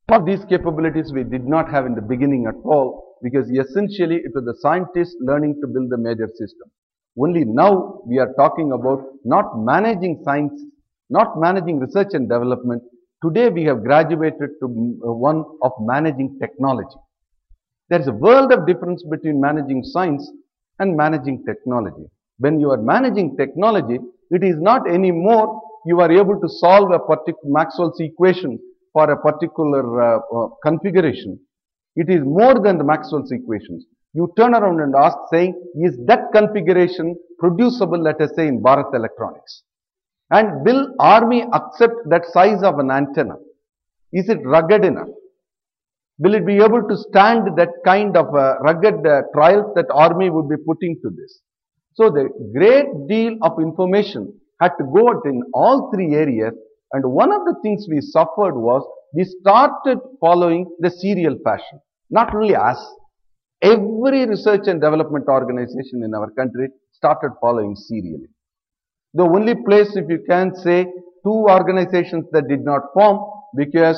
Some of these capabilities we did not have in the beginning at all, because essentially it was the scientists learning to build the major system. Only now we are talking about not managing science, not managing research and development. Today we have graduated to one of managing technology. There is a world of difference between managing science and managing technology. When you are managing technology, it is not anymore you are able to solve a particular Maxwell's equation for a particular configuration. It is more than the Maxwell's equations. You turn around and ask, saying, is that configuration producible, let us say, in Bharat Electronics? And will army accept that size of an antenna? Is it rugged enough? Will it be able to stand that kind of rugged trials that army would be putting to this? So the great deal of information had to go out in all three areas, and one of the things we suffered was we started following the serial fashion. Not only us, every research and development organization in our country started following serially. The only place, if you can say, two organizations that did not form, because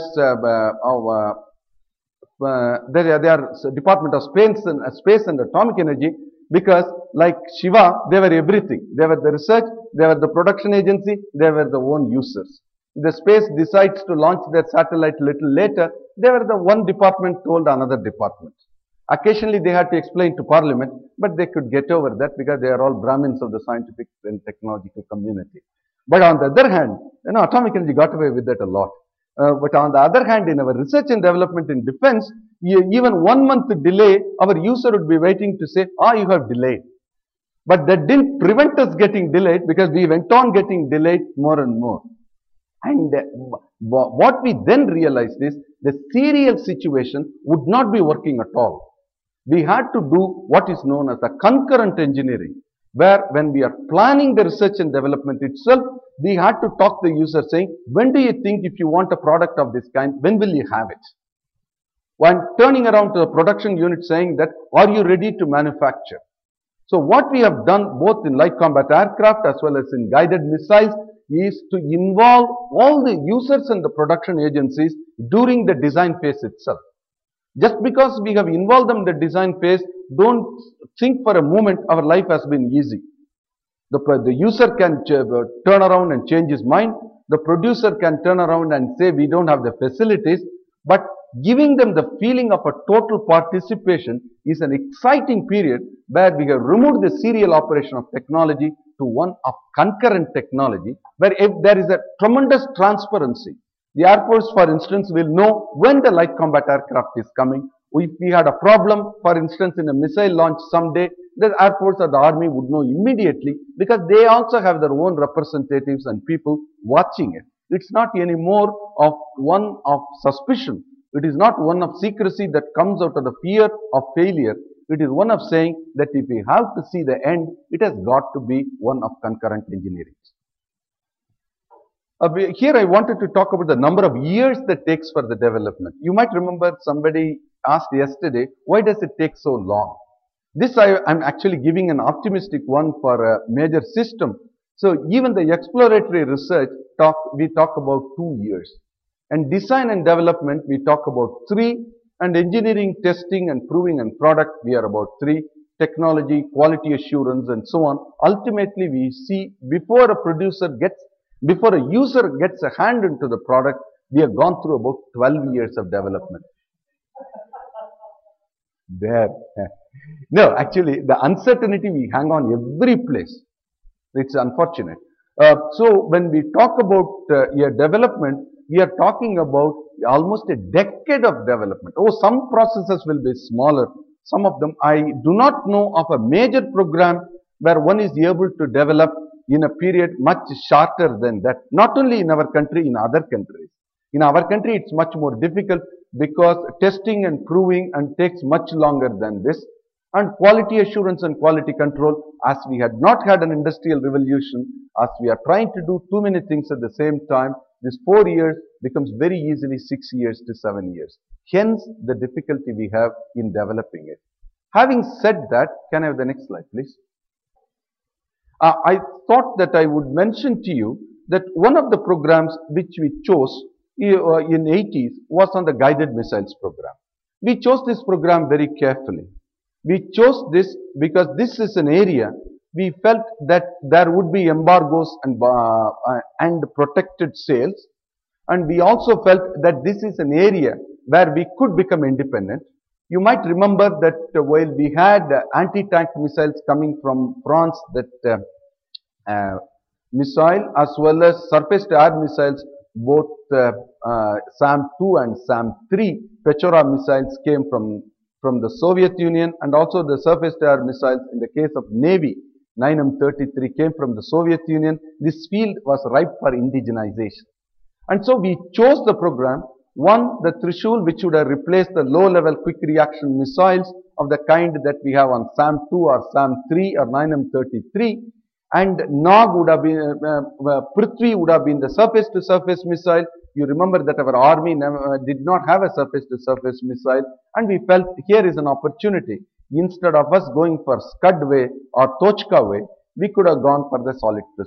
they are Department of Space and Atomic Energy, because like Shiva, they were everything. They were the research, they were the production agency, they were the own users. The space decides to launch their satellite little later, they were the one department told another department. Occasionally they had to explain to parliament, but they could get over that because they are all Brahmins of the scientific and technological community. But on the other hand, Atomic Energy got away with that a lot. But on the other hand, in our research and development in defense, even 1 month delay, our user would be waiting to say, you have delayed. But that didn't prevent us getting delayed, because we went on getting delayed more and more. And what we then realized is the serial situation would not be working at all. We had to do what is known as the concurrent engineering, where when we are planning the research and development itself, we had to talk to the user saying, when do you think, if you want a product of this kind, when will you have it? When turning around to the production unit saying that, are you ready to manufacture? So what we have done both in light combat aircraft as well as in guided missiles is to involve all the users and the production agencies during the design phase itself. Just because we have involved them in the design phase, don't think for a moment our life has been easy. The user can turn around and change his mind. The producer can turn around and say we don't have the facilities. But giving them the feeling of a total participation is an exciting period where we have removed the serial operation of technology to one of concurrent technology, where if there is a tremendous transparency. The Air Force, for instance, will know when the light combat aircraft is coming. If we had a problem, for instance, in a missile launch someday, the Air Force or the Army would know immediately, because they also have their own representatives and people watching it. It's not any more of one of suspicion. It is not one of secrecy that comes out of the fear of failure. It is one of saying that if we have to see the end, it has got to be one of concurrent engineering. Here I wanted to talk about the number of years that takes for the development. You might remember somebody asked yesterday, why does it take so long? This I'm actually giving an optimistic one for a major system. So even the exploratory research we talk about 2 years. And design and development we talk about 3. And engineering, testing and proving and product we are about 3. Technology, quality assurance and so on. Ultimately we see before a user gets a hand into the product, we have gone through about 12 years of development. There. No, actually, the uncertainty we hang on every place. It's unfortunate. So when we talk about a development, we are talking about almost a decade of development. Some processes will be smaller. Some of them, I do not know of a major program where one is able to develop in a period much shorter than that. Not only in our country, in other countries. In our country, it's much more difficult because testing and proving and takes much longer than this. And quality assurance and quality control, as we had not had an industrial revolution, as we are trying to do too many things at the same time, this 4 years becomes very easily 6 years to 7 years. Hence, the difficulty we have in developing it. Having said that, can I have the next slide, please? I thought that I would mention to you that one of the programs which we chose in 80s was on the guided missiles program. We chose this program very carefully. We chose this because this is an area we felt that there would be embargoes and protected sales, and we also felt that this is an area where we could become independent. You might remember that while we had anti-tank missiles coming from France, that missile as well as surface-to-air missiles, both SAM-2 and SAM-3 Pechora missiles came from the Soviet Union, and also the surface-to-air missiles in the case of Navy 9M33 came from the Soviet Union. This field was ripe for indigenization. And so we chose the program, one, the Trishul, which would have replaced the low-level quick reaction missiles of the kind that we have on SAM-2 or SAM-3 or 9M33, and Nag would have been, Prithvi would have been the surface-to-surface missile. You remember that our army did not have a surface-to-surface missile, and we felt here is an opportunity. Instead of us going for Scud way or Tochka way, we could have gone for the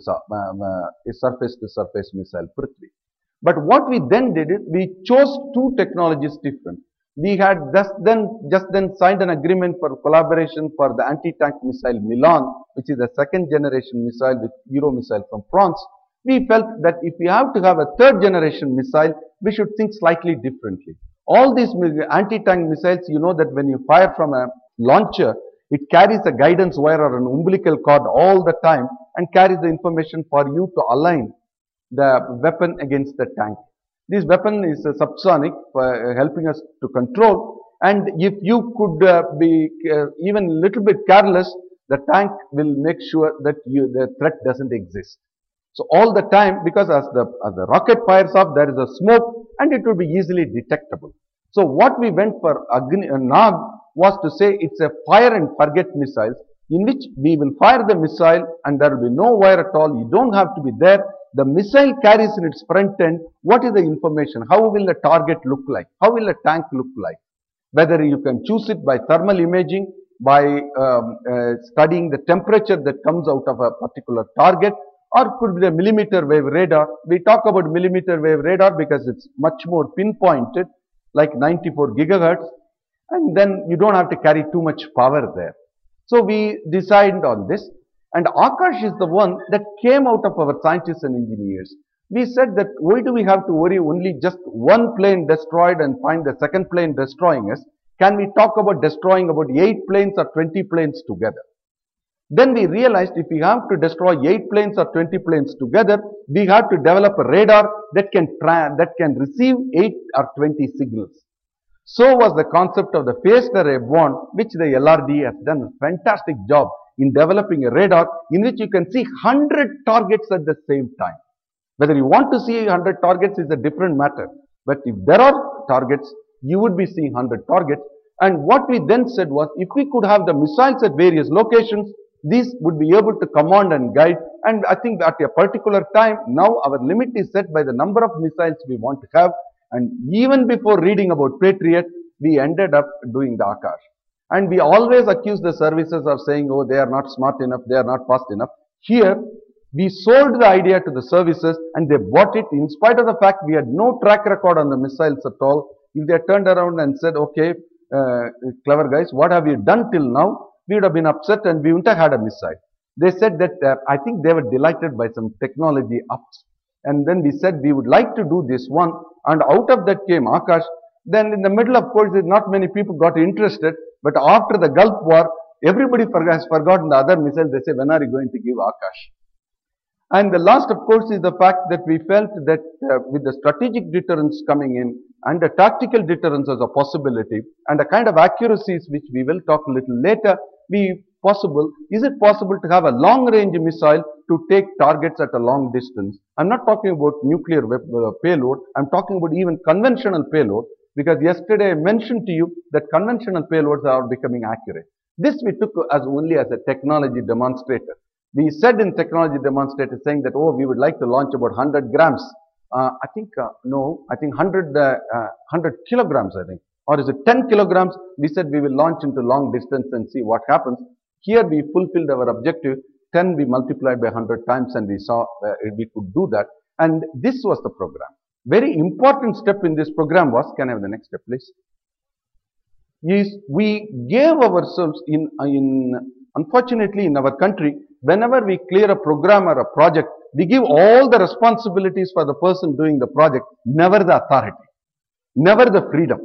surface-to-surface missile Prithvi. But what we then did is we chose two technologies different. We had just then signed an agreement for collaboration for the anti-tank missile Milan, which is a second generation missile with Euro missile from France. We felt that if we have to have a third generation missile, we should think slightly differently. All these anti-tank missiles, you know that when you fire from a launcher, it carries a guidance wire or an umbilical cord all the time and carries the information for you to align the weapon against the tank. This weapon is subsonic, helping us to control, and if you could be even a little bit careless, the tank will make sure that the threat doesn't exist. So all the time, because as the rocket fires up, there is a smoke and it will be easily detectable. So what we went for Nag was to say it's a fire and forget missiles, in which we will fire the missile and there will be no wire at all. You don't have to be there. The missile carries in its front end what is the information, how will the target look like, how will the tank look like. Whether you can choose it by thermal imaging, by studying the temperature that comes out of a particular target, or could be the millimeter wave radar. We talk about millimeter wave radar because it's much more pinpointed, like 94 gigahertz, and then you don't have to carry too much power there. So we decided on this. And Akash is the one that came out of our scientists and engineers. We said that why do we have to worry only just one plane destroyed and find the second plane destroying us? Can we talk about destroying about 8 planes or 20 planes together? Then we realized if we have to destroy 8 planes or 20 planes together, we have to develop a radar that can receive 8 or 20 signals. So was the concept of the phased array bond, which the LRD has done a fantastic job in developing a radar in which you can see 100 targets at the same time. Whether you want to see 100 targets is a different matter. But if there are targets, you would be seeing 100 targets. And what we then said was, if we could have the missiles at various locations, these would be able to command and guide. And I think at a particular time, now our limit is set by the number of missiles we want to have. And even before reading about Patriot, we ended up doing the Akash. And we always accuse the services of saying, oh, they are not smart enough, they are not fast enough. Here, we sold the idea to the services and they bought it in spite of the fact we had no track record on the missiles at all. If they turned around and said, okay, clever guys, what have you done till now? We would have been upset and we wouldn't have had a missile. They said that I think they were delighted by some technology ups. And then we said we would like to do this one, and out of that came Akash. Then in the middle, of course, not many people got interested. But after the Gulf War, everybody has forgotten the other missiles. They say, when are you going to give Akash? And the last, of course, is the fact that we felt that with the strategic deterrence coming in and the tactical deterrence as a possibility and the kind of accuracies which we will talk a little later, is it possible to have a long-range missile to take targets at a long distance? I'm not talking about nuclear payload. I'm talking about even conventional payload. Because yesterday I mentioned to you that conventional payloads are becoming accurate. This we took as only as a technology demonstrator. We said in technology demonstrator saying that, oh, we would like to launch about 100 grams. I think 100 kilograms, I think. Or is it 10 kilograms? We said we will launch into long distance and see what happens. Here we fulfilled our objective. 10 we multiplied by 100 times and we saw we could do that. And this was the program. Very important step in this program was, can I have the next step please? Is we gave ourselves unfortunately in our country, whenever we clear a program or a project, we give all the responsibilities for the person doing the project, never the authority, never the freedom.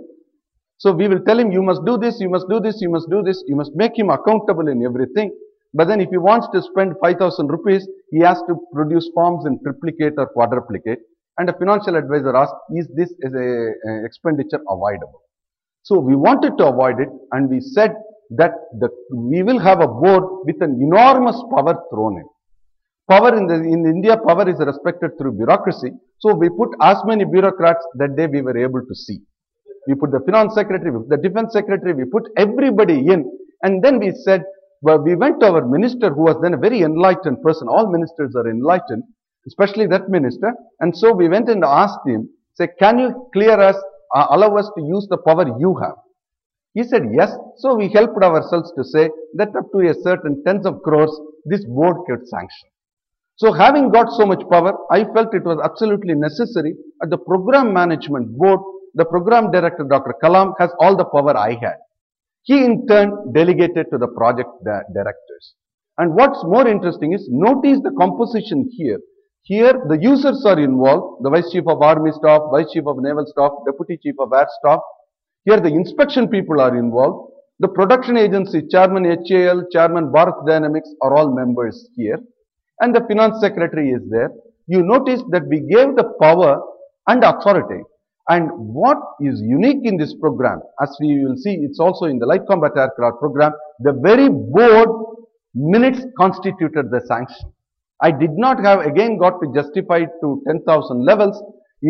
So we will tell him, you must do this, you must do this, you must do this, you must make him accountable in everything. But then if he wants to spend 5,000 rupees, he has to produce forms in triplicate or quadruplicate. And a financial advisor asked, is this as a expenditure avoidable? So we wanted to avoid it, and we said that we will have a board with an enormous power thrown in. Power in India, power is respected through bureaucracy. So we put as many bureaucrats that day we were able to see. We put the finance secretary, we put the defense secretary, we put everybody in, and then we said, well, we went to our minister who was then a very enlightened person. All ministers are enlightened, especially that minister. And so we went and asked him, say, can you clear us, allow us to use the power you have? He said yes. So we helped ourselves to say that up to a certain tens of crores, this board could sanction. So having got so much power, I felt it was absolutely necessary at the program management board. The program director, Dr. Kalam, has all the power I had. He in turn delegated to the project directors. And what's more interesting is, notice the composition here. Here the users are involved, the Vice Chief of Army Staff, Vice Chief of Naval Staff, Deputy Chief of Air Staff. Here the inspection people are involved. The production agency, Chairman HAL, Chairman Bharat Dynamics are all members here. And the Finance Secretary is there. You notice that we gave the power and authority. And what is unique in this program, as we will see, it's also in the Light Combat Aircraft program, the very board minutes constituted the sanction. I did not have again got to justify to 10,000 levels.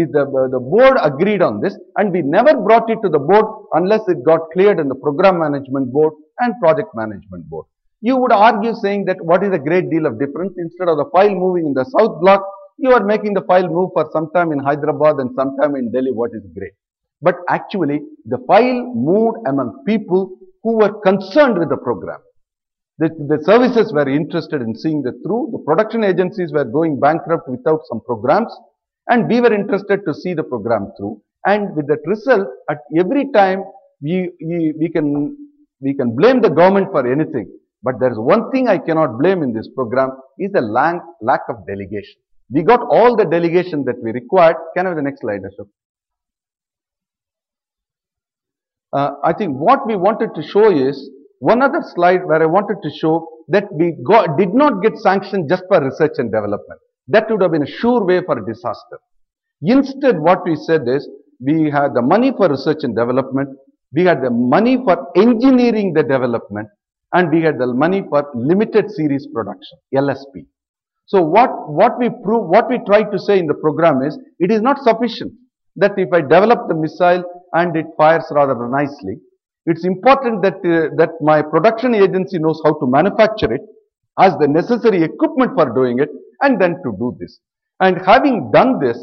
The board agreed on this, and we never brought it to the board unless it got cleared in the program management board and project management board. You would argue saying that what is a great deal of difference? Instead of the file moving in the south block, you are making the file move for some time in Hyderabad and some time in Delhi. What is great? But actually, the file moved among people who were concerned with the program. The services were interested in seeing it through. The production agencies were going bankrupt without some programs, and we were interested to see the program through. And with that result, at every time we can blame the government for anything. But there is one thing I cannot blame in this program is the lack of delegation. We got all the delegation that we required. Can I have the next slide, Ashok? I think what we wanted to show is one other slide where I wanted to show that we did not get sanctioned just for research and development. That would have been a sure way for a disaster. Instead, what we said is we had the money for research and development, we had the money for engineering the development, and we had the money for limited series production, LSP. So what we tried to say in the program is, it is not sufficient that if I develop the missile and it fires rather nicely, it's important that my production agency knows how to manufacture it, has the necessary equipment for doing it, and then to do this. And having done this,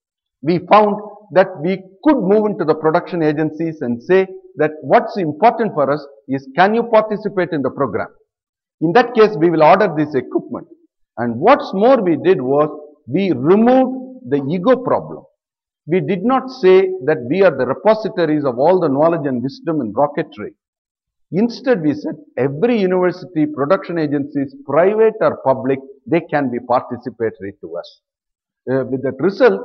we found that we could move into the production agencies and say that what's important for us is, can you participate in the program? In that case, we will order this equipment. And what's more we did was, we removed the ego problem. We did not say that we are the repositories of all the knowledge and wisdom in rocketry. Instead, we said every university, production agencies, private or public, they can be participatory to us. With that result,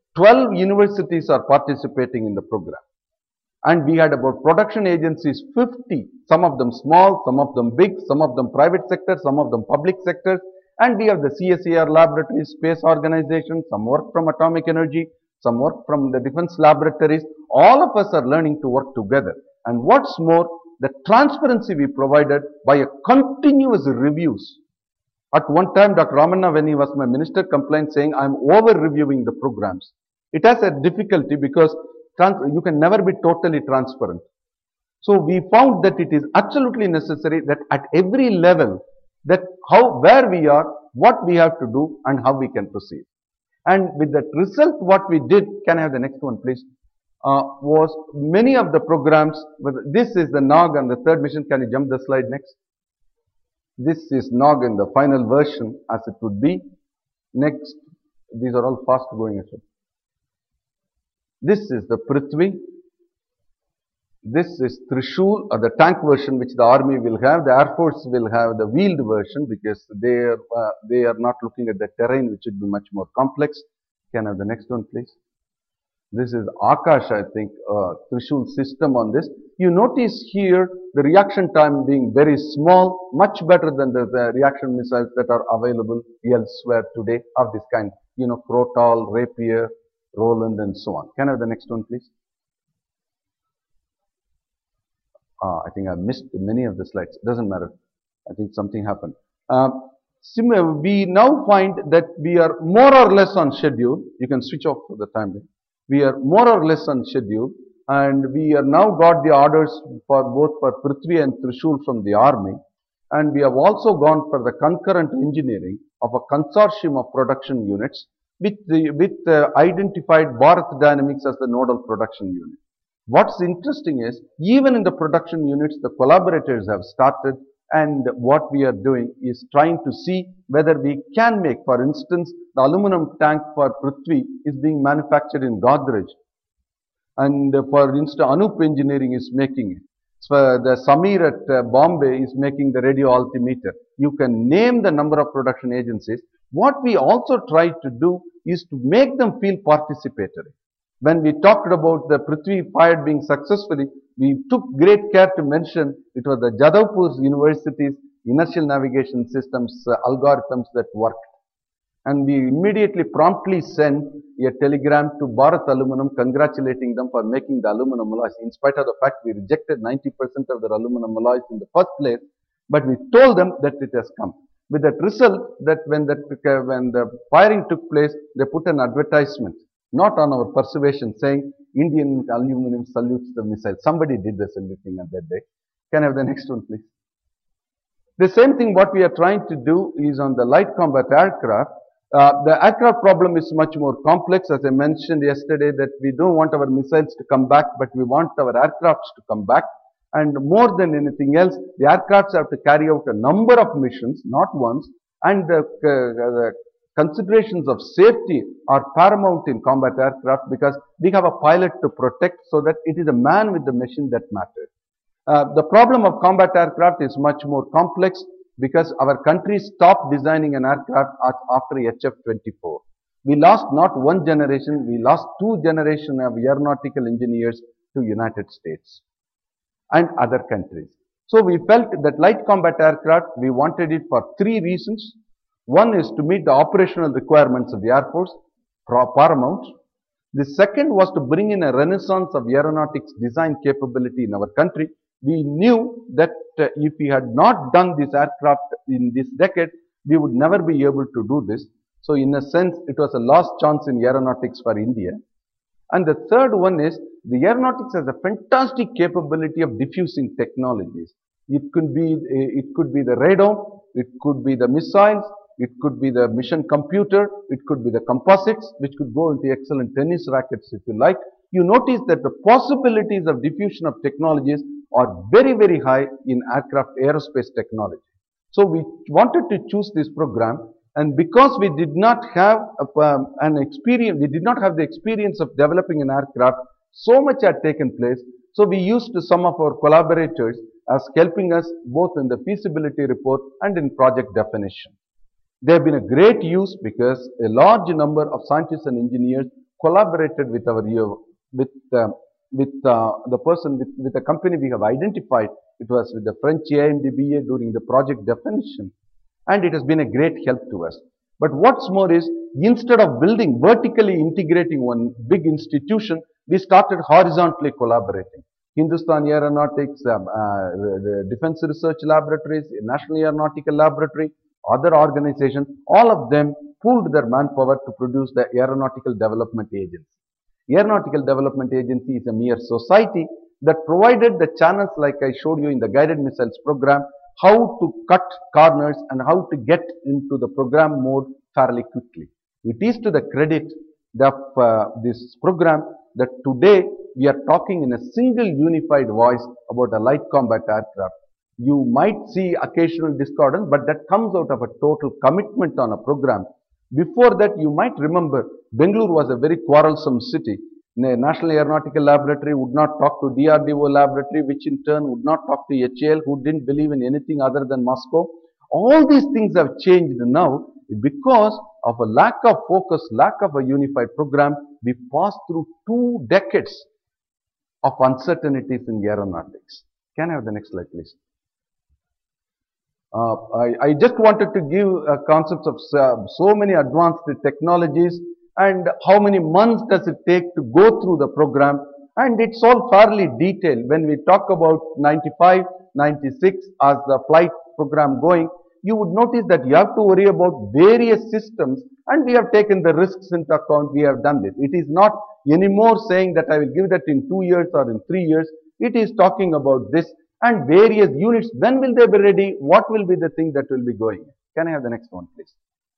12 universities are participating in the program. And we had about production agencies 50, some of them small, some of them big, some of them private sector, some of them public sector. And we have the CSIR laboratories, space organizations, some work from atomic energy, some work from the defense laboratories. All of us are learning to work together. And what's more, the transparency we provided by a continuous reviews. At one time, Dr. Ramanna, when he was my minister, complained saying, I'm over-reviewing the programs. It has a difficulty because you can never be totally transparent. So we found that it is absolutely necessary that at every level, that where we are, what we have to do, and how we can proceed. And with that result, what we did, can I have the next one please, was many of the programs, this is the NOG and the third mission. Can you jump the slide next? This is NOG in the final version as it would be. Next, these are all fast going. This is the Prithvi. This is Trishul, or the tank version which the army will have. The Air Force will have the wheeled version because they are not looking at the terrain, which would be much more complex. Can I have the next one, please? This is Akash, I think, Trishul system on this. You notice here the reaction time being very small, much better than the reaction missiles that are available elsewhere today of this kind. You know, Krotal, Rapier, Roland, and so on. Can I have the next one, please? I think I missed many of the slides. Doesn't matter. I think something happened. We now find that we are more or less on schedule. You can switch off for the time being. We are more or less on schedule, and we are now got the orders for both for Prithvi and Trishul from the army, and we have also gone for the concurrent engineering of a consortium of production units with identified Bharat Dynamics as the nodal production unit. What's interesting is, even in the production units, the collaborators have started, and what we are doing is trying to see whether we can make, for instance, the aluminum tank for Prithvi is being manufactured in Godrej. And for instance, Anup Engineering is making it. So the Samir at Bombay is making the radio altimeter. You can name the number of production agencies. What we also try to do is to make them feel participatory. When we talked about the Prithvi fired being successfully, we took great care to mention it was the Jadavpur University's inertial navigation systems algorithms that worked. And we immediately promptly sent a telegram to Bharat Aluminum congratulating them for making the aluminum alloys. In spite of the fact we rejected 90% of their aluminum alloys in the first place, but we told them that it has come. With that result, that when the firing took place, they put an advertisement, not on our persuasion, saying Indian aluminum salutes the missile. Somebody did the saluting on that day. Can I have the next one, please? The same thing what we are trying to do is on the light combat aircraft. The aircraft problem is much more complex. As I mentioned yesterday, that we don't want our missiles to come back, but we want our aircrafts to come back. And more than anything else, the aircrafts have to carry out a number of missions, not once, and the considerations of safety are paramount in combat aircraft because we have a pilot to protect, so that it is a man with the machine that matters. The problem of combat aircraft is much more complex because our country stopped designing an aircraft after HF-24. We lost not one generation, we lost two generations of aeronautical engineers to United States and other countries. So we felt that light combat aircraft, we wanted it for three reasons. One is to meet the operational requirements of the Air Force, paramount. The second was to bring in a renaissance of aeronautics design capability in our country. We knew that if we had not done this aircraft in this decade, we would never be able to do this. So in a sense, it was a lost chance in aeronautics for India. And the third one is, the aeronautics has a fantastic capability of diffusing technologies. It could be the radome, it could be the missiles, it could be the mission computer, it could be the composites, which could go into excellent tennis rackets if you like. You notice that the possibilities of diffusion of technologies are very, very high in aircraft aerospace technology. So we wanted to choose this program, and because we did not have we did not have the experience of developing an aircraft, so much had taken place. So we used some of our collaborators as helping us both in the feasibility report and in project definition. They have been a great use because a large number of scientists and engineers collaborated with our with the company we have identified. It was with the French AMDBA during the project definition, and it has been a great help to us. But what's more is, instead of building vertically integrating one big institution, we started horizontally collaborating. Hindustan Aeronautics, the Defense Research Laboratories, National Aeronautical Laboratory, other organizations, all of them pooled their manpower to produce the Aeronautical Development Agency. Aeronautical Development Agency is a mere society that provided the channels like I showed you in the guided missiles program, how to cut corners and how to get into the program mode fairly quickly. It is to the credit of this program that today we are talking in a single unified voice about a light combat aircraft. You might see occasional discordance, but that comes out of a total commitment on a program. Before that, you might remember, Bengaluru was a very quarrelsome city. National Aeronautical Laboratory would not talk to DRDO laboratory, which in turn would not talk to HAL, who didn't believe in anything other than Moscow. All these things have changed now because of a lack of focus, lack of a unified program. We passed through 2 decades of uncertainties in aeronautics. Can I have the next slide, please? I just wanted to give concepts of so many advanced technologies and how many months does it take to go through the program, and it's all fairly detailed. When we talk about 95, 96 as the flight program going, you would notice that you have to worry about various systems, and we have taken the risks into account. We have done this. It is not anymore saying that I will give that in 2 years or in 3 years. It is talking about this and various units. When will they be ready? What will be the thing that will be going? Can I have the next one, please?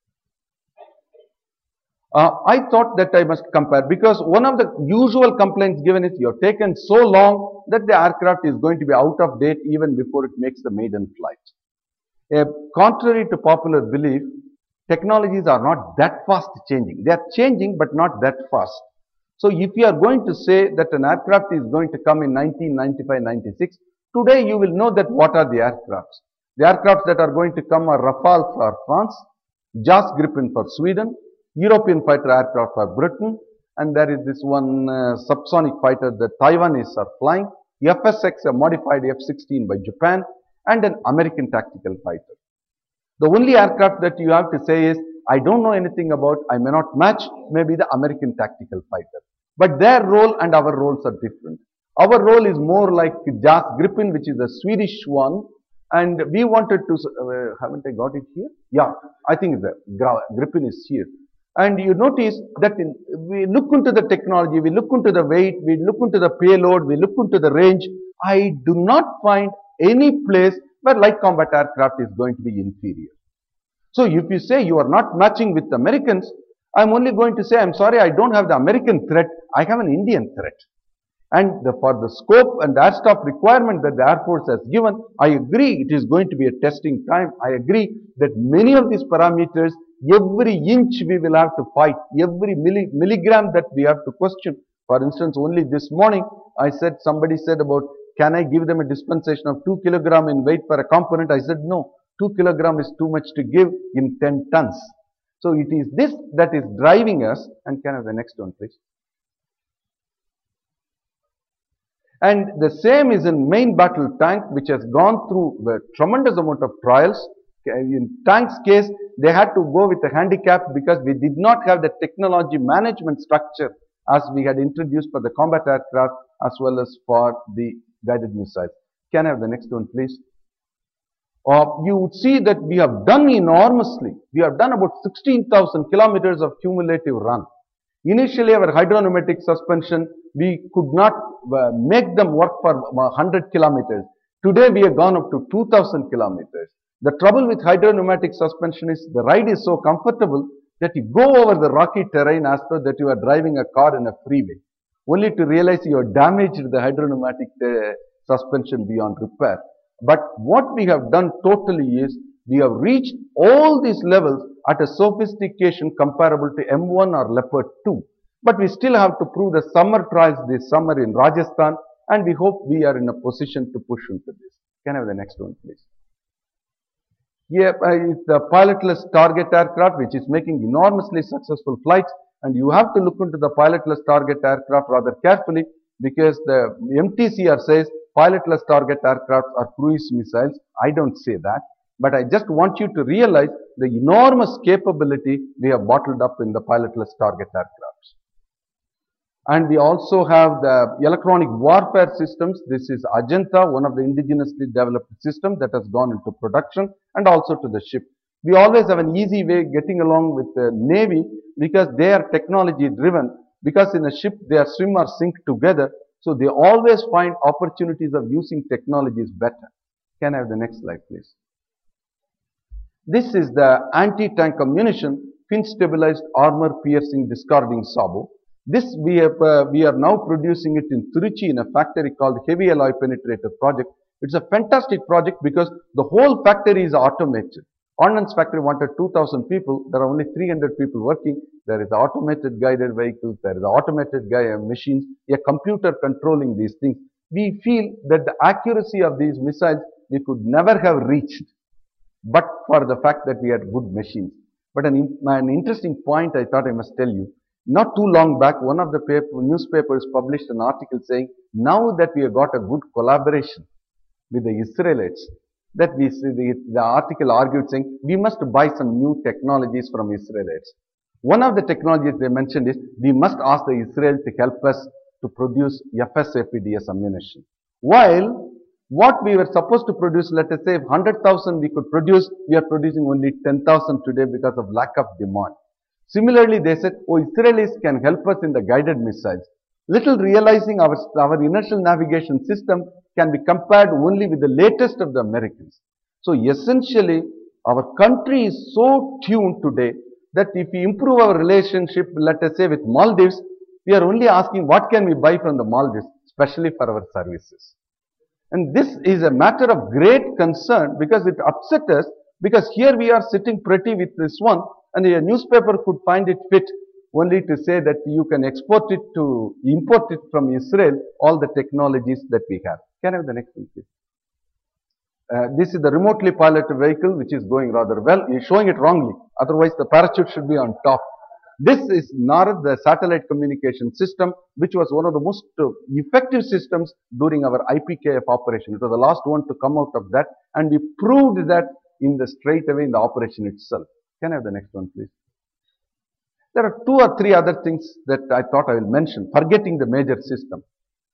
I thought that I must compare, because one of the usual complaints given is you have taken so long that the aircraft is going to be out of date even before it makes the maiden flight. Contrary to popular belief, technologies are not that fast changing. They are changing, but not that fast. So if you are going to say that an aircraft is going to come in 1995-96, today you will know that what are the aircrafts. The aircrafts that are going to come are Rafale for France, JAS Gripen for Sweden, European fighter aircraft for Britain, and there is this one subsonic fighter that Taiwanese are flying, FSX, a modified F-16 by Japan, and an American tactical fighter. The only aircraft that you have to say is, I don't know anything about, I may not match, maybe the American tactical fighter. But their role and our roles are different. Our role is more like JAS Gripen, which is a Swedish one, and we wanted to, haven't I got it here? Yeah, I think the Gripen is here. And you notice that we look into the technology, we look into the weight, we look into the payload, we look into the range. I do not find any place where light combat aircraft is going to be inferior. So if you say you are not matching with the Americans, I'm only going to say, I'm sorry, I don't have the American threat, I have an Indian threat. And for the scope and the airstaff requirement that the Air Force has given, I agree it is going to be a testing time. I agree that many of these parameters, every inch we will have to fight, every milligram that we have to question. For instance, only this morning, somebody said about, can I give them a dispensation of 2 kilogram in weight for a component? I said, no, 2 kilogram is too much to give in 10 tons. So it is this that is driving us. And can I have the next one, please? And the same is in main battle tank, which has gone through a tremendous amount of trials. In tank's case, they had to go with a handicap because we did not have the technology management structure as we had introduced for the combat aircraft as well as for the guided missiles. Can I have the next one, please? You would see that we have done enormously. We have done about 16,000 kilometers of cumulative run. Initially, our hydropneumatic suspension, we could not make them work for 100 kilometers. Today, we have gone up to 2,000 kilometers. The trouble with hydropneumatic suspension is the ride is so comfortable that you go over the rocky terrain as though that you are driving a car in a freeway, only to realize you have damaged the hydropneumatic suspension beyond repair. But what we have done totally is, we have reached all these levels at a sophistication comparable to M1 or Leopard 2. But we still have to prove the summer trials this summer in Rajasthan, and we hope we are in a position to push into this. Can I have the next one, please? Here is the pilotless target aircraft, which is making enormously successful flights, and you have to look into the pilotless target aircraft rather carefully, because the MTCR says pilotless target aircraft are cruise missiles. I don't say that, but I just want you to realize the enormous capability we have bottled up in the pilotless target aircrafts. And we also have the electronic warfare systems. This is Ajanta, one of the indigenously developed systems that has gone into production, and also to the ship. We always have an easy way getting along with the Navy because they are technology driven. Because in a ship they are swim or sink together, so they always find opportunities of using technologies better. Can I have the next slide, please? This is the anti-tank ammunition fin stabilized armor piercing discarding sabot. This we are now producing it in Trichy in a factory called Heavy Alloy Penetrator Project. It's a fantastic project because the whole factory is automated. Ordnance factory wanted 2,000 people. There are only 300 people working. There is automated guided vehicles. There is automated machines, a computer controlling these things. We feel that the accuracy of these missiles we could never have reached, but for the fact that we had good machines. But an interesting point I thought I must tell you. Not too long back, one of the newspapers published an article saying, now that we have got a good collaboration with the Israelites, that we see the article argued saying, we must buy some new technologies from Israelites. One of the technologies they mentioned is, we must ask the Israel to help us to produce FSAPDS ammunition. While what we were supposed to produce, let us say 100,000 we could produce, we are producing only 10,000 today because of lack of demand. Similarly, they said, oh, Israelis can help us in the guided missiles. Little realizing our inertial navigation system can be compared only with the latest of the Americans. So essentially, our country is so tuned today that if we improve our relationship, let us say with Maldives, we are only asking what can we buy from the Maldives, especially for our services. And this is a matter of great concern because it upset us, because here we are sitting pretty with this one, and a newspaper could find it fit only to say that you can import it from Israel, all the technologies that we have. Can I have the next one, please? This is the remotely piloted vehicle which is going rather well. You're showing it wrongly. Otherwise, the parachute should be on top. This is NARAD, the satellite communication system, which was one of the most effective systems during our IPKF operation. It was the last one to come out of that, and we proved that in the straightaway in the operation itself. Can I have the next one, please? There are 2 or 3 other things that I thought I will mention, forgetting the major system.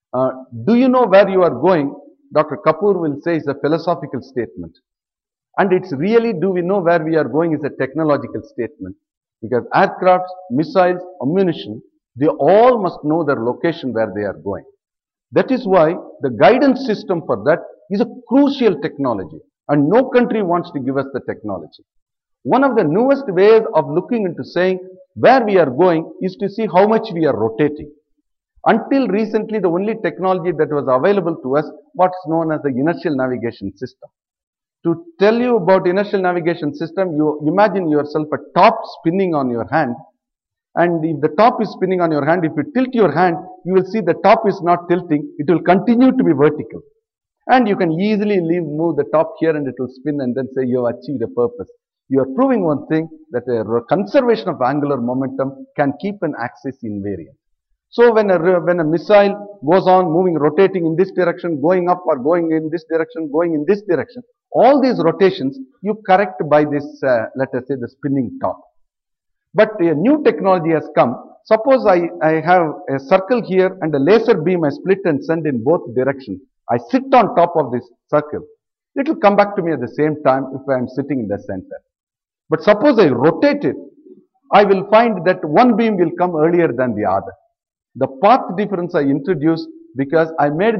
Do you know where you are going? Dr. Kapoor will say is a philosophical statement. And it's really, do we know where we are going, is a technological statement. Because aircrafts, missiles, ammunition, they all must know their location where they are going. That is why the guidance system for that is a crucial technology. And no country wants to give us the technology. One of the newest ways of looking into saying where we are going is to see how much we are rotating. Until recently, the only technology that was available to us was known as the inertial navigation system. To tell you about inertial navigation system, you imagine yourself a top spinning on your hand. And if the top is spinning on your hand, if you tilt your hand, you will see the top is not tilting. It will continue to be vertical. And you can easily move the top here and it will spin and then say you have achieved a purpose. You are proving one thing, that a conservation of angular momentum can keep an axis invariant. So when a missile goes on moving, rotating in this direction, going up or going in this direction, going in this direction, all these rotations you correct by this, let us say, the spinning top. But a new technology has come. Suppose I have a circle here and a laser beam I split and send in both directions. I sit on top of this circle. It will come back to me at the same time if I am sitting in the center. But suppose I rotate it, I will find that one beam will come earlier than the other. The path difference I introduced because I made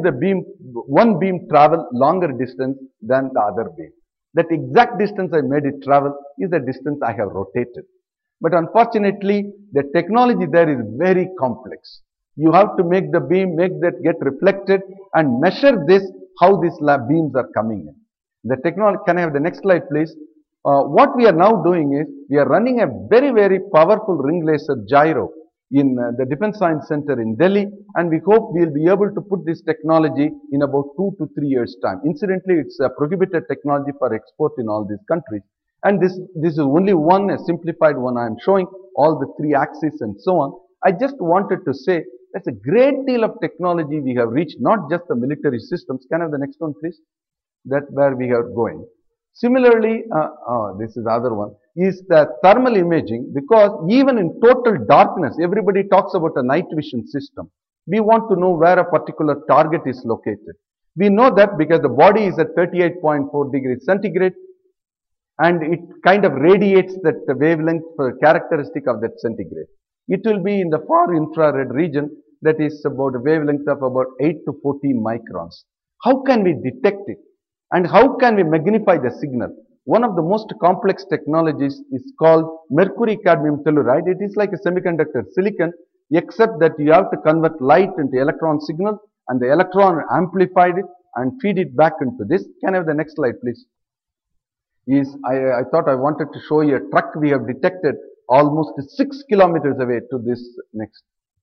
one beam travel longer distance than the other beam. That exact distance I made it travel is the distance I have rotated. But unfortunately, the technology there is very complex. You have to make the beam, make that get reflected and measure this, how these beams are coming in. The technology, can I have the next slide please? What we are now doing is, we are running a very, very powerful ring laser gyro in the Defense Science Center in Delhi, and we hope we will be able to put this technology in about 2 to 3 years time. Incidentally, it's a prohibited technology for export in all these countries. And this is only one, a simplified one I am showing, all the 3 axes and so on. I just wanted to say, that's a great deal of technology we have reached, not just the military systems. Can I have the next one please? That's where we are going. Similarly, this is the other one, is the thermal imaging, because even in total darkness, everybody talks about a night vision system. We want to know where a particular target is located. We know that because the body is at 38.4 degrees centigrade and it kind of radiates that wavelength characteristic of that centigrade. It will be in the far infrared region, that is about a wavelength of about 8 to 14 microns. How can we detect it? And how can we magnify the signal? One of the most complex technologies is called mercury cadmium telluride. It is like a semiconductor silicon, except that you have to convert light into electron signal, and the electron amplified it and feed it back into this. Can I have the next slide please? is, I thought I wanted to show you a truck we have detected almost 6 kilometers away to this next.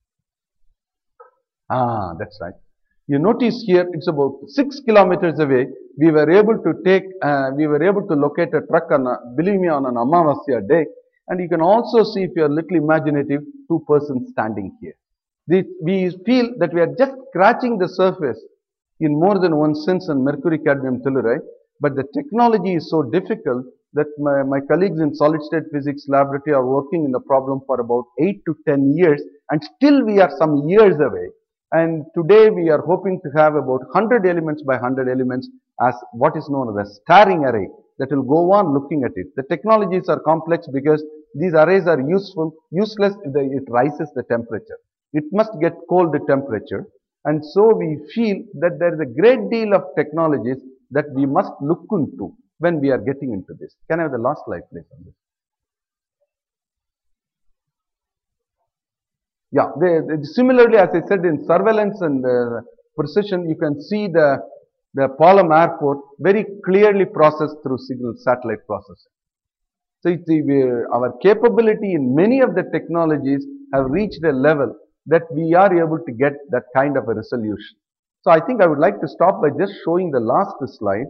That's right. You notice here it's about 6 kilometers away. We were able to locate a truck believe me, on an Amavasya day. And you can also see, if you are a little imaginative, two persons standing here. We feel that we are just scratching the surface in more than one sense on mercury cadmium telluride, but the technology is so difficult that my colleagues in solid state physics laboratory are working in the problem for about 8 to 10 years, and still we are some years away. And today we are hoping to have about 100 elements by 100 elements as what is known as a staring array that will go on looking at it. The technologies are complex because these arrays are useless if it rises the temperature. It must get cold temperature. And so we feel that there is a great deal of technologies that we must look into when we are getting into this. Can I have the last slide, please, on this? Yeah, similarly, as I said, in surveillance and precision, you can see the Palam airport very clearly processed through signal satellite processing. So our capability in many of the technologies have reached a level that we are able to get that kind of a resolution. So I think I would like to stop by just showing the last slide.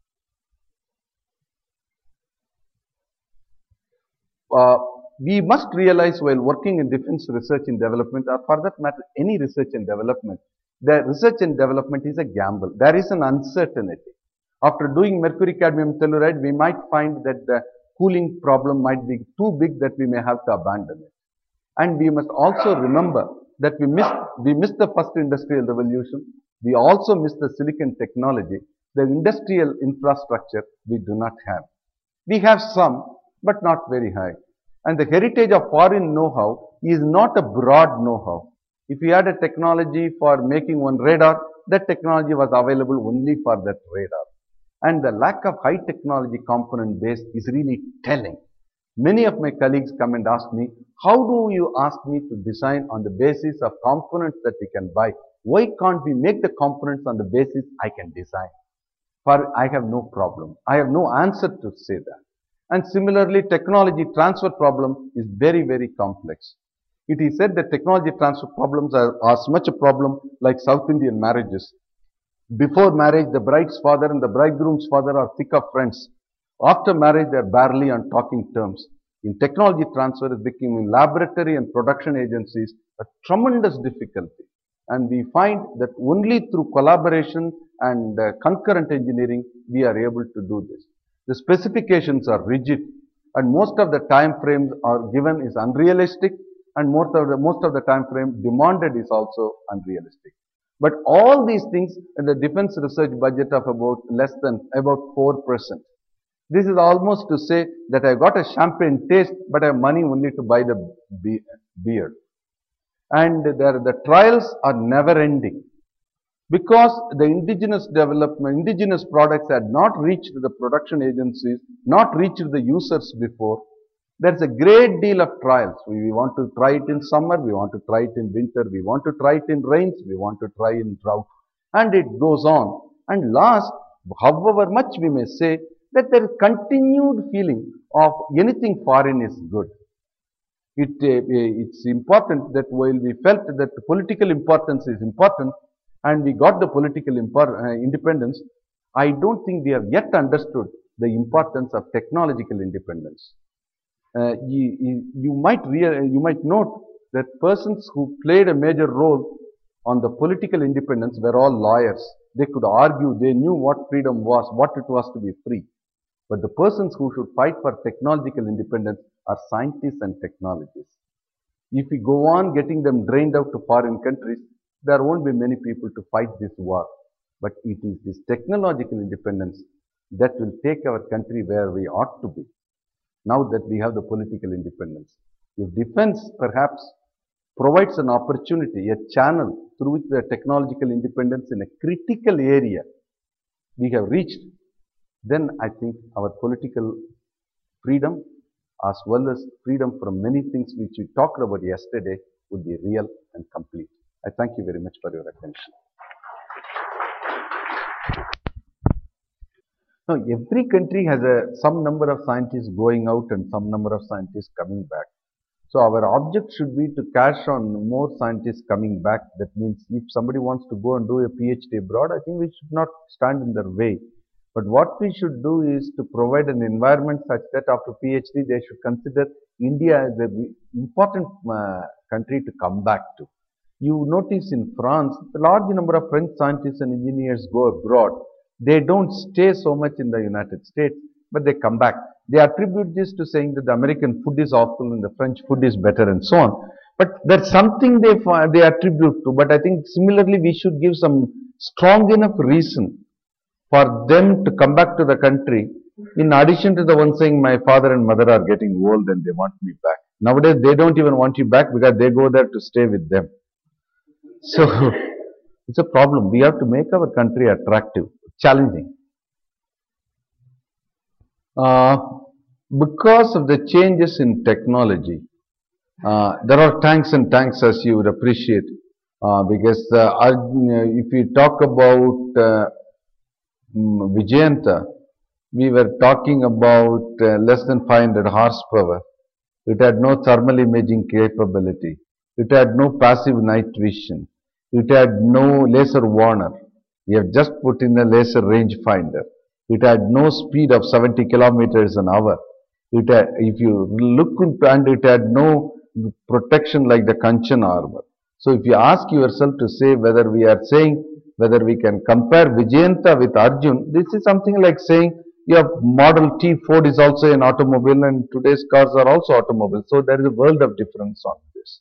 We must realize while working in defense research and development, or for that matter any research and development, the research and development is a gamble. There is an uncertainty. After doing mercury cadmium telluride, we might find that the cooling problem might be too big that we may have to abandon it. And we must also remember that we missed the first industrial revolution. We also missed the silicon technology. The industrial infrastructure we do not have. We have some, but not very high. And the heritage of foreign know-how is not a broad know-how. If you had a technology for making one radar, that technology was available only for that radar. And the lack of high technology component base is really telling. Many of my colleagues come and ask me, how do you ask me to design on the basis of components that we can buy? Why can't we make the components on the basis I can design? For I have no problem. I have no answer to say that. And similarly, technology transfer problem is very, very complex. It is said that technology transfer problems are as much a problem like South Indian marriages. Before marriage, the bride's father and the bridegroom's father are thick of friends. After marriage, they are barely on talking terms. In technology transfer, it became in laboratory and production agencies a tremendous difficulty. And we find that only through collaboration and concurrent engineering, we are able to do this. The specifications are rigid, and most of the time frames are given is unrealistic, and most of the time frame demanded is also unrealistic. But all these things in the defense research budget of about 4%. This is almost to say that I got a champagne taste, but I have money only to buy the beer. And the trials are never ending. Because the indigenous products had not reached the production agencies, not reached the users before, there's a great deal of trials. We want to try it in summer, we want to try it in winter, we want to try it in rains, we want to try in drought, and it goes on. And last, however much we may say, that there is continued feeling of anything foreign is good. It's important that while we felt that the political importance is important, and we got the political independence, I don't think we have yet understood the importance of technological independence. You might note that persons who played a major role on the political independence were all lawyers. They could argue, they knew what freedom was, what it was to be free. But the persons who should fight for technological independence are scientists and technologists. If we go on getting them drained out to foreign countries, there won't be many people to fight this war. But it is this technological independence that will take our country where we ought to be, now that we have the political independence. If defense perhaps provides an opportunity, a channel through which the technological independence in a critical area we have reached, then I think our political freedom as well as freedom from many things which we talked about yesterday would be real and complete. I thank you very much for your attention. No, every country has some number of scientists going out and some number of scientists coming back. So our object should be to cash on more scientists coming back. That means if somebody wants to go and do a PhD abroad, I think we should not stand in their way. But what we should do is to provide an environment such that after PhD they should consider India as an important country to come back to. You notice in France, a large number of French scientists and engineers go abroad. They don't stay so much in the United States, but they come back. They attribute this to saying that the American food is awful and the French food is better and so on. But that's something they attribute to. But I think similarly we should give some strong enough reason for them to come back to the country, in addition to the one saying my father and mother are getting old and they want me back. Nowadays they don't even want you back because they go there to stay with them. So it's a problem. We have to make our country attractive, challenging. Because of the changes in technology, there are tanks and tanks, as you would appreciate. Because if we talk about Vijayanta, we were talking about less than 500 horsepower. It had no thermal imaging capability. It had no passive night vision. It had no laser warner. We have just put in a laser rangefinder. It had no speed of 70 kilometers an hour. It had, if you look into, and it had no protection like the Kanchan armor. So if you ask yourself to say whether we are saying whether we can compare Vijayanta with Arjun, this is something like saying your Model T Ford is also an automobile and today's cars are also automobiles. So there is a world of difference on this.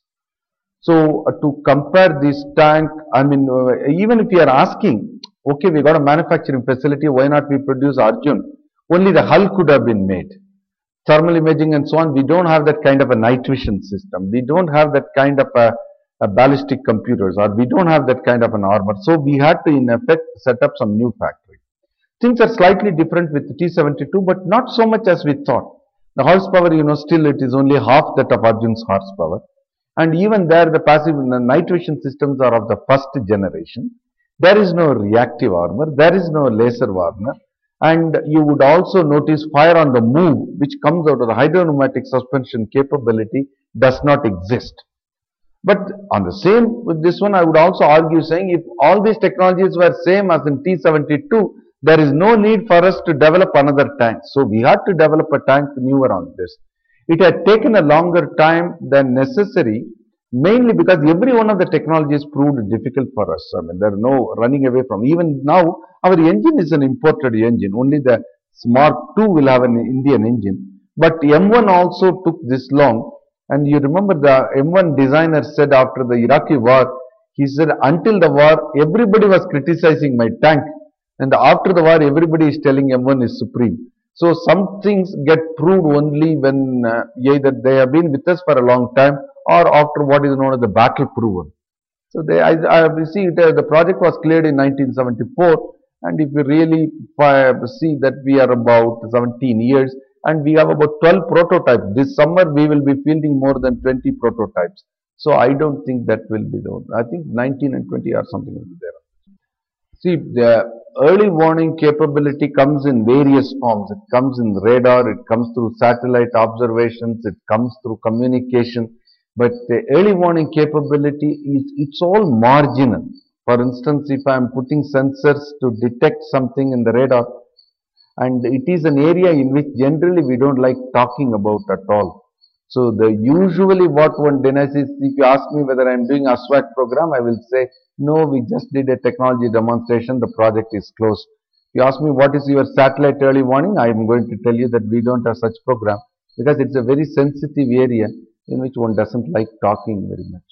So to compare this tank, I mean, even if you are asking, okay, we got a manufacturing facility, why not we produce Arjun? Only the hull could have been made. Thermal imaging and so on, we don't have that kind of a night vision system. We don't have that kind of a ballistic computers, or we don't have that kind of an armor. So we had to, in effect, set up some new factory. Things are slightly different with the T-72, but not so much as we thought. The horsepower, still it is only half that of Arjun's horsepower. And even there, the passive night vision systems are of the first generation. There is no reactive armor. There is no laser warner. And you would also notice fire on the move, which comes out of the hydropneumatic suspension capability, does not exist. But on the same with this one, I would also argue saying if all these technologies were same as in T-72, there is no need for us to develop another tank. So we had to develop a tank newer on this. It had taken a longer time than necessary, mainly because every one of the technologies proved difficult for us. I mean, there are no running away from. Even now, our engine is an imported engine. Only the Mark II will have an Indian engine. But M1 also took this long. And you remember the M1 designer said after the Iraqi war, he said, until the war, everybody was criticizing my tank. And after the war, everybody is telling M1 is supreme. So some things get proved only when either they have been with us for a long time or after what is known as the battle proven. So we see the project was cleared in 1974, and if we really see that we are about 17 years and we have about 12 prototypes. This summer we will be fielding more than 20 prototypes. So I don't think that will be the one. I think 19 and 20 or something will be there. See, the early warning capability comes in various forms. It comes in radar, it comes through satellite observations, it comes through communication. But the early warning capability it's all marginal. For instance, if I am putting sensors to detect something in the radar, and it is an area in which generally we don't like talking about at all. So usually what one denies is, if you ask me whether I am doing a SWAT program, I will say, no, we just did a technology demonstration, the project is closed. If you ask me what is your satellite early warning, I am going to tell you that we don't have such program, because it's a very sensitive area in which one doesn't like talking very much.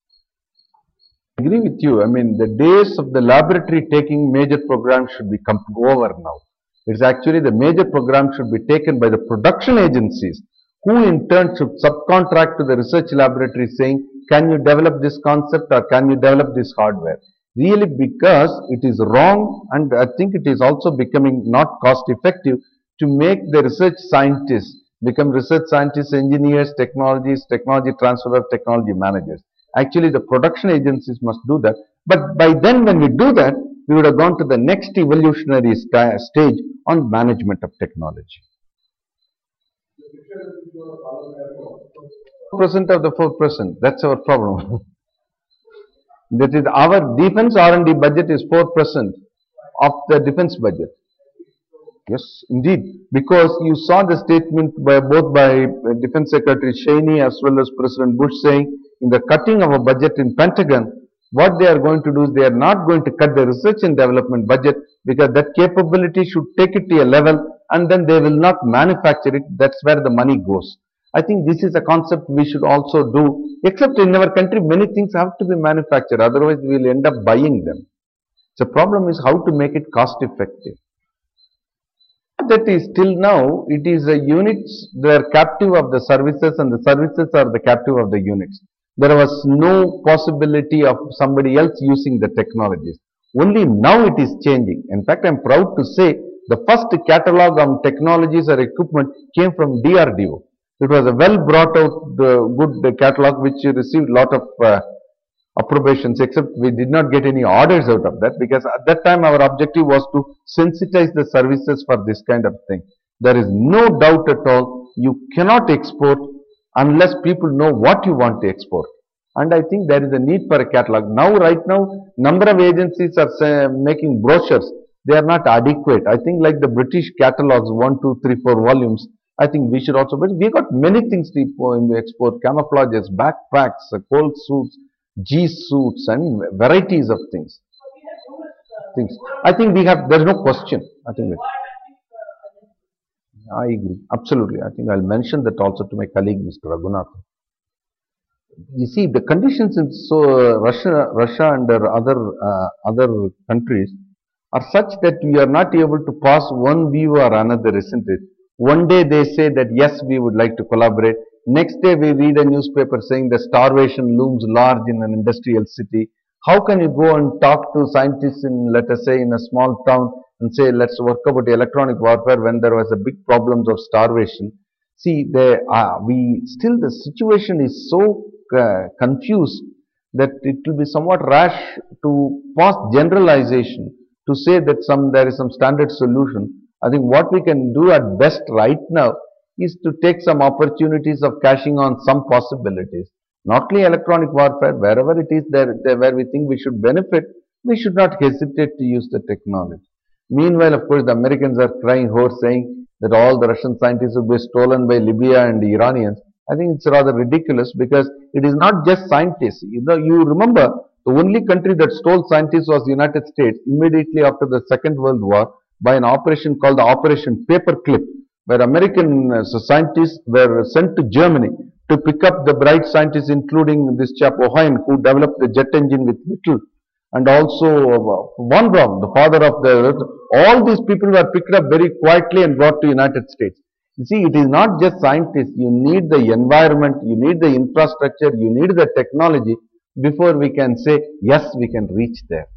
I agree with you. I mean, the days of the laboratory taking major programs should be over now. It's actually the major program should be taken by the production agencies, who in turn should subcontract to the research laboratory saying, can you develop this concept or can you develop this hardware? Really, because it is wrong, and I think it is also becoming not cost effective to make the research scientists become research scientists, engineers, technology transfer, technology managers. Actually, the production agencies must do that. But by then, when we do that, we would have gone to the next evolutionary stage on management of technology. 4% of the 4%, that's our problem. That is, our defense R&D budget is 4% of the defense budget. Yes, indeed, because you saw the statement by both by Defense Secretary Cheney as well as President Bush saying in the cutting of a budget in Pentagon, what they are going to do is they are not going to cut the research and development budget because that capability should take it to a level and then they will not manufacture it. That's where the money goes. I think this is a concept we should also do, except in our country many things have to be manufactured, otherwise we will end up buying them. The problem is how to make it cost effective. That is, till now it is the units, they are captive of the services and the services are the captive of the units. There was no possibility of somebody else using the technologies. Only now it is changing. In fact, I am proud to say the first catalog on technologies or equipment came from DRDO. It was a well brought out good catalog which received lot of approbations, except we did not get any orders out of that because at that time our objective was to sensitize the services for this kind of thing. There is no doubt at all you cannot export unless people know what you want to export. And I think there is a need for a catalog. Now, right now, number of agencies are making brochures. They are not adequate. I think like the British catalogs, 1, 2, 3, 4 volumes, I think we should also, but we got many things to export, camouflages, backpacks, cold suits, G suits and varieties of things. I think we have, there is no question. I agree, absolutely. I think I'll mention that also to my colleague, Mr. Raghunath. You see, the conditions in Russia and other countries are such that we are not able to pass one view or another, isn't it? One day they say that yes, we would like to collaborate. Next day we read a newspaper saying the starvation looms large in an industrial city. How can you go and talk to scientists in, let us say, in a small town and say, let's work about electronic warfare when there was a big problems of starvation? See, still the situation is so confused that it will be somewhat rash to pass generalization to say that there is some standard solution. I think what we can do at best right now is to take some opportunities of cashing on some possibilities. Not only electronic warfare, wherever it is there where we think we should benefit, we should not hesitate to use the technology. Meanwhile, of course, the Americans are crying hoarse saying that all the Russian scientists will be stolen by Libya and the Iranians. I think it's rather ridiculous because it is not just scientists. You remember the only country that stole scientists was the United States immediately after the Second World War by an operation called the Operation Paperclip, where American scientists were sent to Germany to pick up the bright scientists, including this chap Ohain, who developed the jet engine with Whittle, and also von Braun, the father of all these people were picked up very quietly and brought to United States. You see, it is not just scientists. You need the environment, you need the infrastructure, you need the technology before we can say, yes, we can reach there.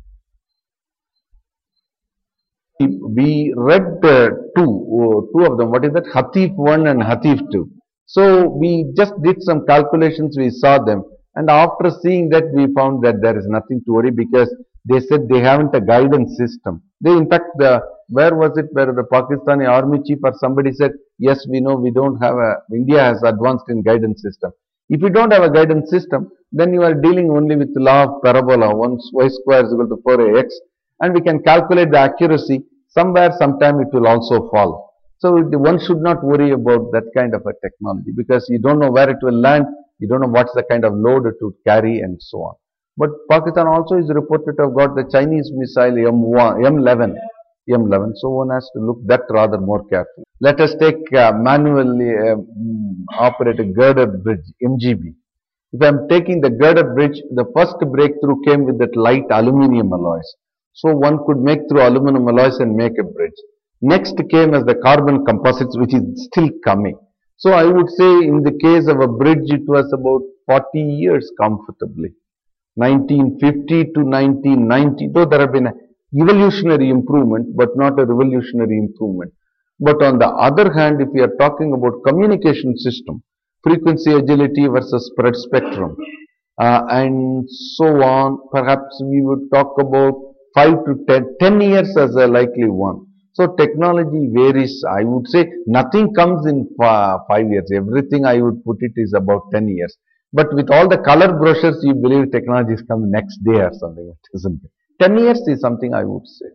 We read two of them. What is that? Hatif 1 and Hatif 2. So we just did some calculations, we saw them, and after seeing that we found that there is nothing to worry because they said they haven't a guidance system. They, in fact, where was it where the Pakistani army chief or somebody said, yes, we know we don't have India has advanced in guidance system. If you don't have a guidance system, then you are dealing only with the law of parabola, 1 y square is equal to 4ax, and we can calculate the accuracy. Somewhere, sometime it will also fall. So one should not worry about that kind of a technology because you don't know where it will land, you don't know what's the kind of load it would carry and so on. But Pakistan also is reported to have got the Chinese missile M11. So one has to look that rather more carefully. Let us take manually operated girder bridge, MGB. If I am taking the girder bridge, the first breakthrough came with that light aluminium alloys. So one could make through aluminum alloys and make a bridge. Next came as the carbon composites, which is still coming. So I would say in the case of a bridge, it was about 40 years comfortably. 1950 to 1990, though there have been an evolutionary improvement, but not a revolutionary improvement. But on the other hand, if we are talking about communication system, frequency agility versus spread spectrum, and so on, perhaps we would talk about 5 to 10 years as a likely one. So technology varies. I would say nothing comes in 5 years. Everything I would put it is about 10 years. But with all the color brochures, you believe technologies come next day or something. It isn't. 10 years is something I would say.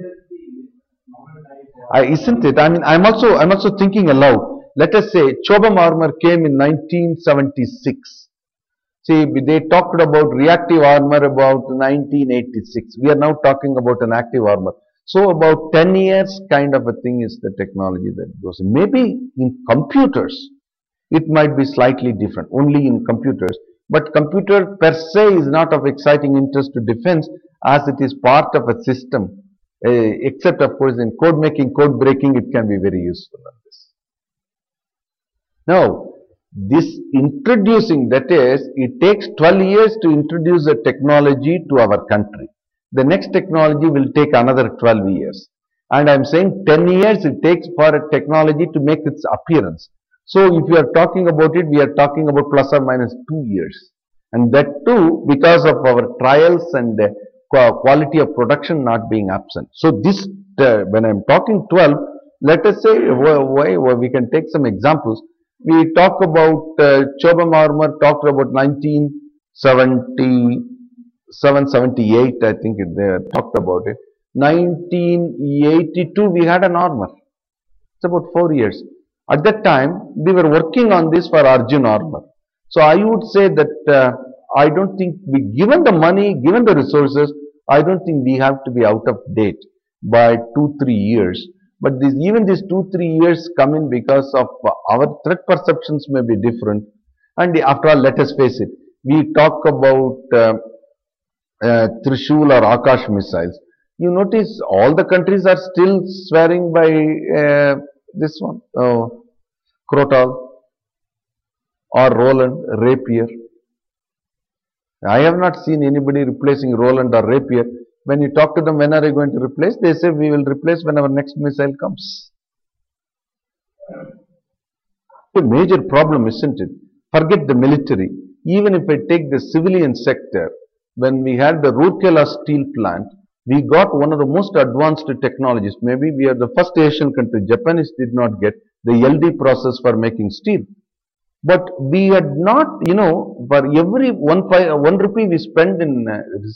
Isn't it? I mean, I'm also thinking aloud. Let us say Chobham armor came in 1976. See, they talked about reactive armor about 1986. We are now talking about an active armor. So about 10 years kind of a thing is the technology that goes in. Maybe in computers, it might be slightly different, only in computers. But computer per se is not of exciting interest to defense as it is part of a system. Except of course in code making, code breaking, it can be very useful on this. Now, this introducing, that is, it takes 12 years to introduce a technology to our country. The next technology will take another 12 years. And I am saying 10 years it takes for a technology to make its appearance. So if we are talking about it, we are talking about plus or minus 2 years. And that too because of our trials and quality of production not being absent. So this, when I am talking 12, let us say, we can take some examples. We talk about Chobham armor, talked about 1977, 78, I think they talked about it. 1982, we had an armor. It's about 4 years. At that time, we were working on this for Arjun armor. So I would say that I don't think given the money, given the resources, I don't think we have to be out of date by 2-3 years. But even these 2-3 years come in because of our threat perceptions may be different. And after all, let us face it, we talk about Trishul or Akash missiles. You notice all the countries are still swearing by this one, Krotal or Roland, Rapier. I have not seen anybody replacing Roland or Rapier. When you talk to them, when are you going to replace? They say we will replace when our next missile comes. A major problem, isn't it? Forget the military. Even if I take the civilian sector, when we had the Rourkela steel plant, we got one of the most advanced technologies. Maybe we are the first Asian country. Japanese did not get the LD process for making steel. But we had not, for every 1 rupee we spend in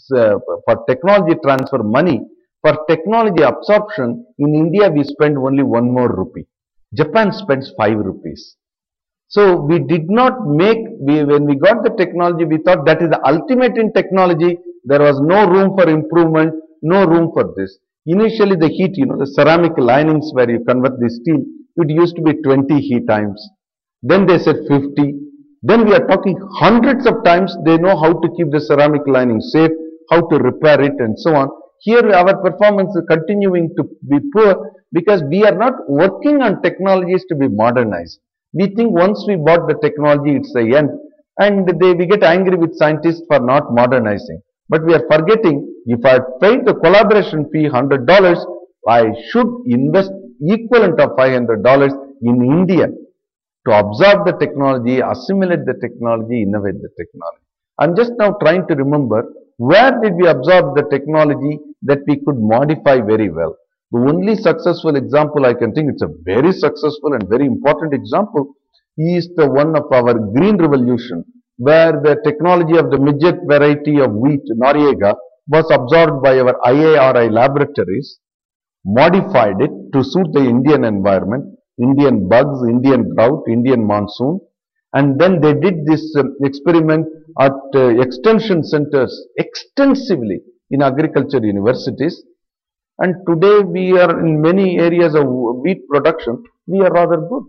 for technology transfer money, for technology absorption, in India we spend only 1 more rupee. Japan spends 5 rupees. So we did not make, when we got the technology, we thought that is the ultimate in technology. There was no room for improvement, no room for this. Initially the heat, the ceramic linings where you convert the steel, it used to be 20 heat times. Then they said 50. Then we are talking hundreds of times. They know how to keep the ceramic lining safe, how to repair it and so on. Here our performance is continuing to be poor because we are not working on technologies to be modernized. We think once we bought the technology, it's the end. And we get angry with scientists for not modernizing. But we are forgetting, if I paid the collaboration fee $100, I should invest equivalent of $500 in India to absorb the technology, assimilate the technology, innovate the technology. I'm just now trying to remember where did we absorb the technology that we could modify very well. The only successful example I can think, it's a very successful and very important example, is the one of our green revolution, where the technology of the midget variety of wheat, Noriega, was absorbed by our IARI laboratories, modified it to suit the Indian environment, Indian bugs, Indian drought, Indian monsoon, and then they did this experiment at extension centers extensively in agriculture universities, and today we are in many areas of wheat production, we are rather good.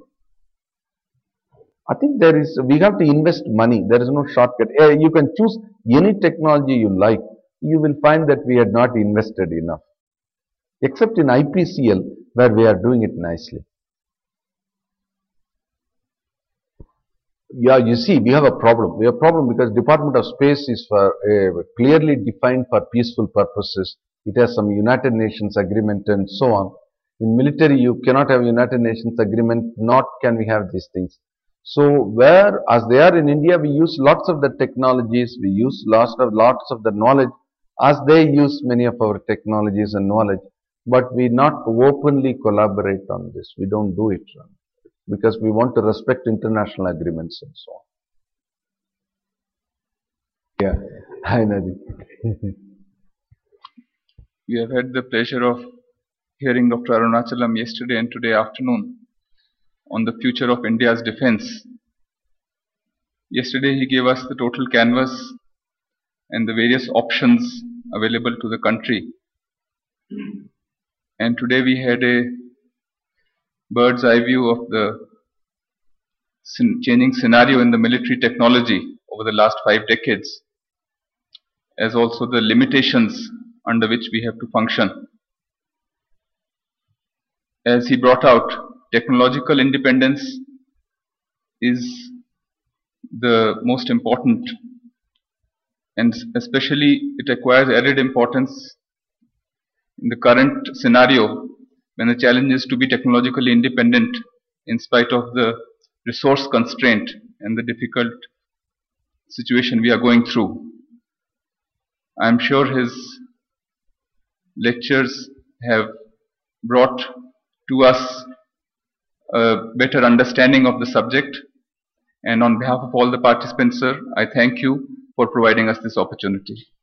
I think we have to invest money, there is no shortcut. You can choose any technology you like, you will find that we had not invested enough, except in IPCL where we are doing it nicely. Yeah, you see, we have a problem. We have a problem because Department of Space is clearly defined for peaceful purposes. It has some United Nations agreement and so on. In military, you cannot have United Nations agreement, not can we have these things. So, as they are in India, we use lots of the technologies, we use lots of the knowledge, as they use many of our technologies and knowledge. but we not openly collaborate on this. We don't do it because we want to respect international agreements and so on. Yeah, hi Nadi. We have had the pleasure of hearing Dr. Arunachalam yesterday and today afternoon on the future of India's defense. Yesterday he gave us the total canvas and the various options available to the country. And today we had a bird's eye view of the changing scenario in the military technology over the last 5 decades, as also the limitations under which we have to function. As he brought out, technological independence is the most important, and especially it acquires added importance in the current scenario when the challenge is to be technologically independent in spite of the resource constraint and the difficult situation we are going through. I am sure his lectures have brought to us a better understanding of the subject, and on behalf of all the participants, sir, I thank you for providing us this opportunity.